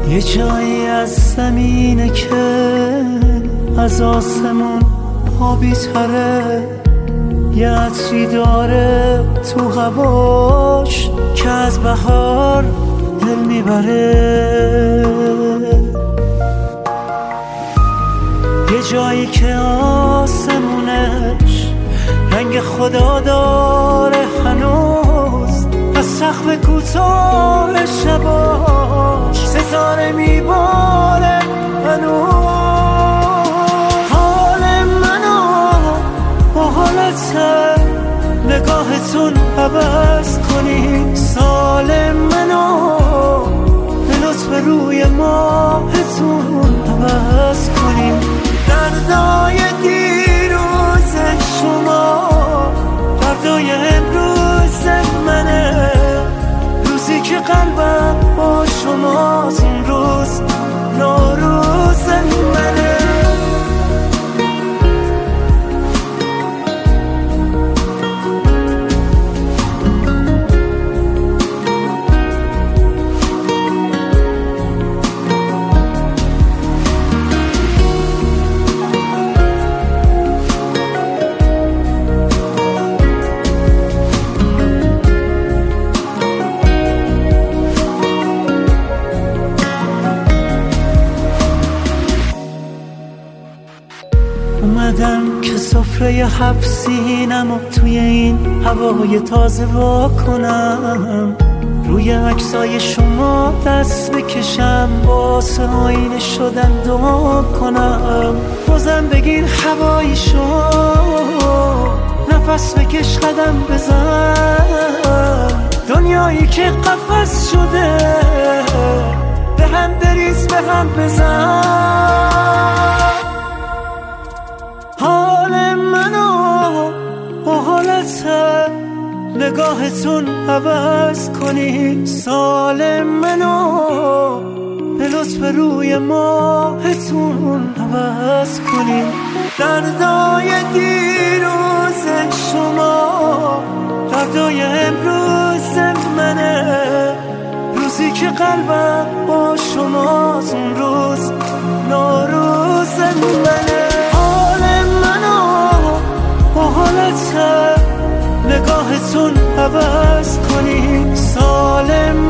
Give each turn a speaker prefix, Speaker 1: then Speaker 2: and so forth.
Speaker 1: یه جایی از زمینه که از آسمون آبی تره، یه عطری داره تو هواش که از بهار دل میبره. یه جایی که آسمونش رنگ خدا داره هنوز، از سقف کوتاه شباش ستاره میباره هنوز. حال منو با حالت نگاهتون عوض کنی، سال منو به لطف روی ماهتون عوض کنیم. دردای دیروز شما دردای امروز منه، روزی که قلبم با شماست اون روز نوروز منه. اومدم که سفره 7 سینمو توی این هوای تازه وا کنم، روی عکسای شما دست بکشم، واسه آینه شدن دعا کنم. بازم بگیر هوای شما، نفس بکش قدم بزن، دنیایی که قفس شده به هم بریز به هم بزن. حال منو با حالت نگاهتون عوض کنی، سال منو به لطف روی ماهتون عوض کنی. دردای دیروز شما دردای امروز منه، روزی که قلبم با شماست اون روز نوروز منه. با حالت نگاهتون عوض کنی، سال